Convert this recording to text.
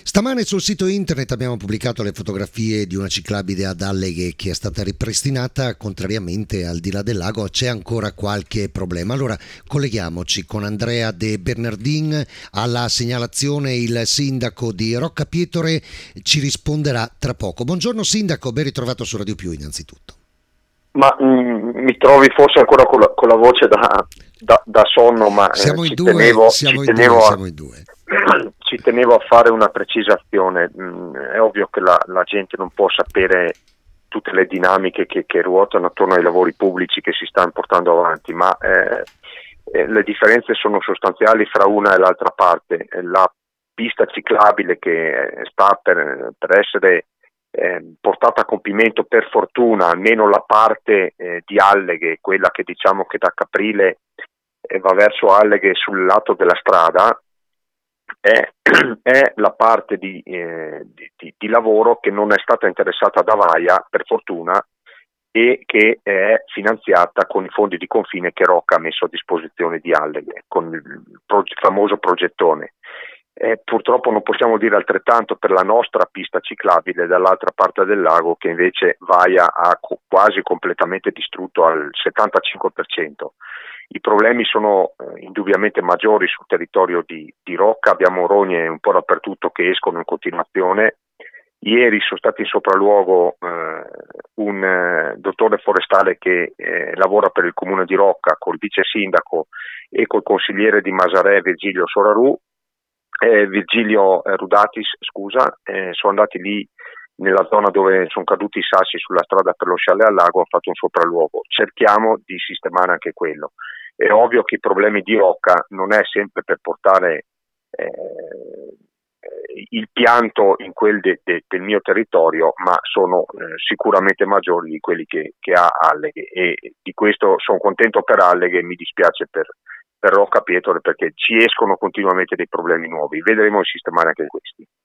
Stamane sul sito internet abbiamo pubblicato le fotografie di una ciclabile ad Alleghe che è stata ripristinata. Contrariamente al di là del lago c'è ancora qualche problema. Allora colleghiamoci con Andrea De Bernardin. Alla segnalazione il sindaco di Roccapietore ci risponderà tra poco. Buongiorno sindaco, ben ritrovato su Radio Più innanzitutto. Ma mi trovi forse ancora con la voce da sonno, ma siamo in ci due, tenevo, siamo ci in tenevo due, a, siamo in due. ci tenevo a fare una precisazione. È ovvio che la gente non può sapere tutte le dinamiche che ruotano attorno ai lavori pubblici che si stanno portando avanti, ma le differenze sono sostanziali fra una e l'altra parte. La pista ciclabile che sta per essere portata a compimento, per fortuna, almeno la parte di Alleghe, quella che diciamo che da Caprile va verso Alleghe sul lato della strada, è la parte di lavoro che non è stata interessata da Vaia, per fortuna, e che è finanziata con i fondi di confine che Rocca ha messo a disposizione di Alleghe, con il famoso progettone. Purtroppo non possiamo dire altrettanto per la nostra pista ciclabile dall'altra parte del lago, che invece Vaia ha quasi completamente distrutto al 75%. I problemi sono indubbiamente maggiori sul territorio di Rocca. Abbiamo rogne un po' dappertutto che escono in continuazione. Ieri sono stati in sopralluogo un dottore forestale che lavora per il comune di Rocca col vice sindaco e col consigliere di Masarè Virgilio Rudatis, sono andati lì nella zona dove sono caduti i sassi sulla strada per lo scialle al lago, hanno fatto un sopralluogo. Cerchiamo di sistemare anche quello. È ovvio che i problemi di Rocca non è sempre per portare il pianto in quel del mio territorio, ma sono sicuramente maggiori di quelli che ha Alleghe, e di questo sono contento per Alleghe e mi dispiace per Roccapietore, perché ci escono continuamente dei problemi nuovi. Vedremo di sistemare anche questi.